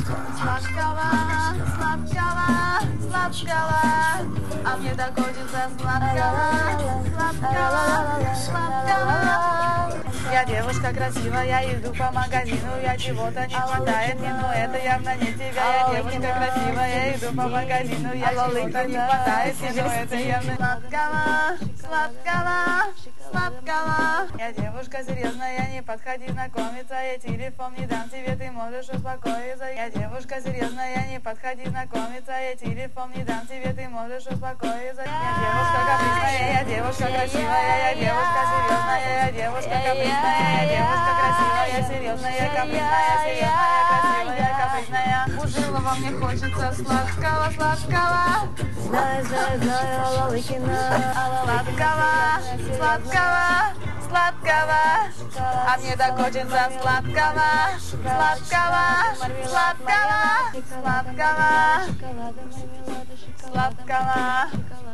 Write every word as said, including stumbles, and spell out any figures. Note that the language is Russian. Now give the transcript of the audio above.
Сладкого, сладкого, сладкого, а мне так хочется сладкого, сладкого, сладкого. Я девушка красивая, иду по магазину, я чего-то не хватает мне, но это явно не тебя. Я девушка красивая, иду по магазину, я чего-то не хватает мне, но это явно сладкого, сладкого, сладкого. Я девушка серьезная, не подходи знакомиться, я телефон не дам тебе, ты можешь успокоиться. Я девушка серьезная, не подходи знакомиться, я телефон не дам тебе, ты можешь успокоиться. Я девушка капризная, я девушка красивая, я девушка серьезная, я девушка капризная, я девушка красивая, серьезная, капризная, серьезная, красивая, капризная. Ужелова мне хочется сладкого, сладкого. Знаю, знаю, знаю, Алалыкина, Сладкого, сладкого, сладкого, а мне так хочется сладкого, сладкого, сладкого, сладкого, сладкого.